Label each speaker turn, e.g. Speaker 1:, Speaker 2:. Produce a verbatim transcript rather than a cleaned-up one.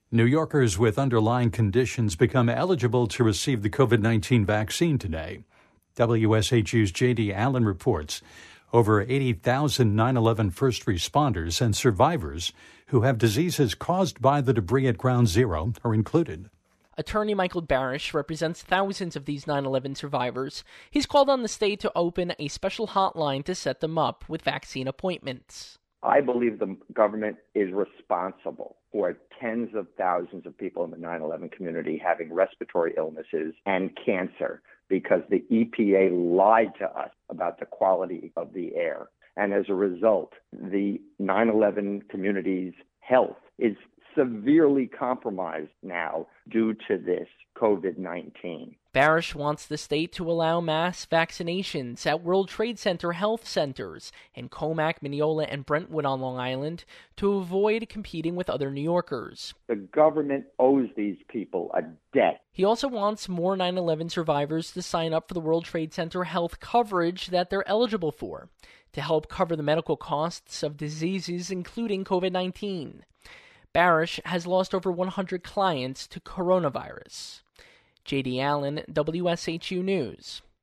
Speaker 1: New Yorkers with underlying conditions become eligible to receive the covid nineteen vaccine today. W S H U's J D Allen reports over eighty thousand nine eleven first responders and survivors who have diseases caused by the debris at Ground Zero are included.
Speaker 2: Attorney Michael Barish represents thousands of these nine eleven survivors. He's called on the state to open a special hotline to set them up with vaccine appointments.
Speaker 3: I believe the government is responsible for tens of thousands of people in the nine eleven community having respiratory illnesses and cancer because the E P A lied to us about the quality of the air. And as a result, the nine eleven community's health is severely compromised now due to this covid nineteen.
Speaker 2: Barish wants the state to allow mass vaccinations at World Trade Center health centers in Commack, Mineola, and Brentwood on Long Island to avoid competing with other New Yorkers.
Speaker 3: The government owes these people a debt.
Speaker 2: He also wants more nine eleven survivors to sign up for the World Trade Center health coverage that they're eligible for to help cover the medical costs of diseases including covid nineteen. Barish has lost over one hundred clients to coronavirus. J D Allen, W S H U News.